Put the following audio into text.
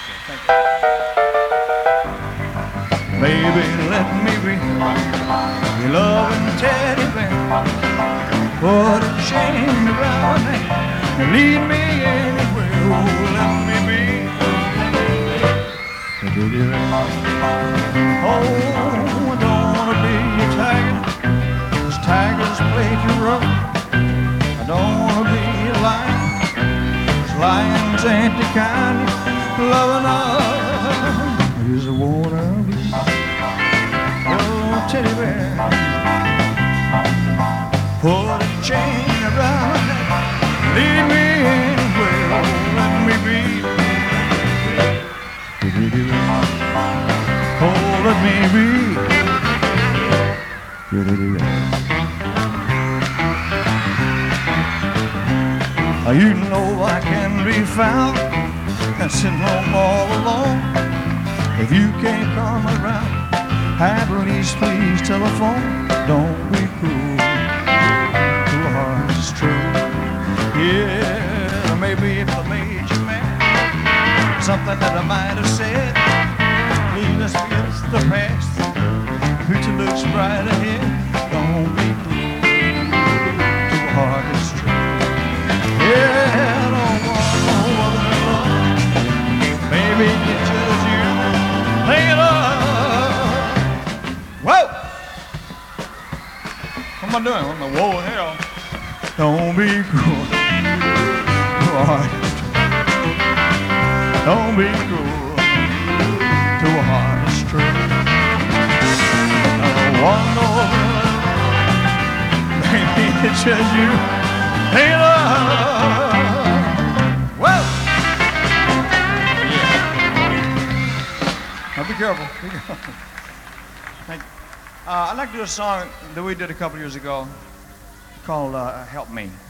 Thank you. Baby, let me be your loving teddy bear. Put a chain around me and lead me anywhere. Oh, let me be your teddy bear. Oh, I don't wanna be a tiger, 'cause tigers play too rough. I don't wanna be a lion, 'cause lions ain't the kind loving us is a wanna be. Oh, teddy bear, put a chain around me, lead me anywhere. Oh, let me be. Oh, let me be. You know I can be found and sitting home all alone. If you can't come around, at least please telephone. Don't be cruel to a heart that's true. Yeah, maybe if I made you mad, something that I might have said, please let's forget the past. Future looks bright ahead. Don't be cruel to a heart that's true. Yeah, I don't want no other than love. Maybe it's just you. Hang it up. Whoa! What am I doing? What am I? Whoa, hell. Don't be cruel. Don't be cruel to a heart that's true. I don't want no other. Maybe it's just you. Hang it up. Whoa! Yeah. Now be careful. Be careful. Thank you. I'd like to do a song that we did a couple years ago called Help Me.